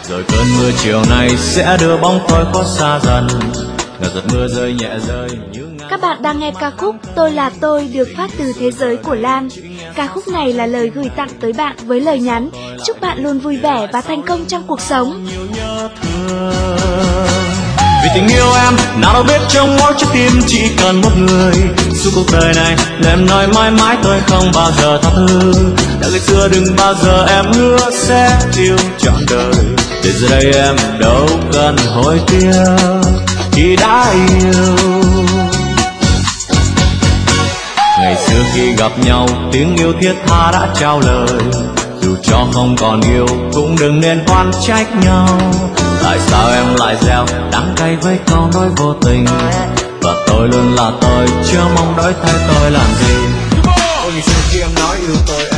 rồi cơn mưa chiều nay sẽ đưa bóng tôi khuất xa dần. Ngờ giọt mưa rơi nhẹ rơi như Các bạn đang nghe ca khúc Tôi là tôi được phát từ Thế giới của Lan. Ca khúc này là lời gửi tặng tới bạn với lời nhắn chúc bạn luôn vui vẻ và thành công trong cuộc sống. Vì tình yêu em, nào đâu biết trong mỗi trái tim chỉ cần một người. Suốt cuộc đời này, em nói mãi mãi tôi không bao giờ tha thứ. Đã ngày xưa đừng bao giờ em hứa sẽ yêu trọn đời. Để giờ đây em đâu cần hối tiếc khi đã yêu. Ngày xưa khi gặp nhau, tiếng yêu thiết tha đã trao lời. Dù cho không còn yêu, cũng đừng nên oán trách nhau. Tại sao em lại gieo đắng cay với câu nói vô tình? Và tôi luôn là tôi, chưa mong đổi thay tôi làm gì. Ôi ngày xưa khi em nói yêu tôi,